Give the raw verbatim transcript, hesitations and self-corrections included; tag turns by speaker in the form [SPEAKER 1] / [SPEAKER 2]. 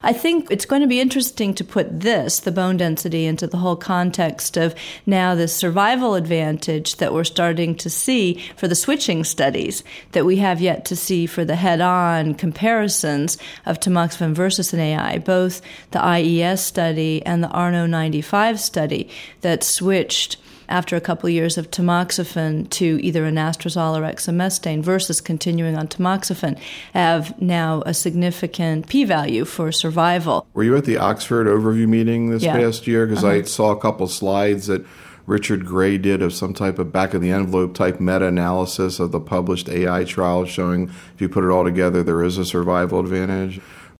[SPEAKER 1] I think it's going to be interesting to put this, the bone density, into the whole context of now the survival advantage that we're starting to see for the switching studies that we have yet to see for the head-on comparisons of tamoxifen versus an A I, both the I E S study and the A R N O ninety-five study that switched after a couple of years of tamoxifen to either anastrozole or exemestane versus continuing on tamoxifen, have now a significant p-value for survival.
[SPEAKER 2] Were you at the Oxford overview meeting this
[SPEAKER 1] yeah.
[SPEAKER 2] past year? Because
[SPEAKER 1] uh-huh.
[SPEAKER 2] I saw a couple slides that Richard Gray did of some type of back-of-the-envelope type meta-analysis of the published A I trial showing if you put it all together, there is a survival advantage.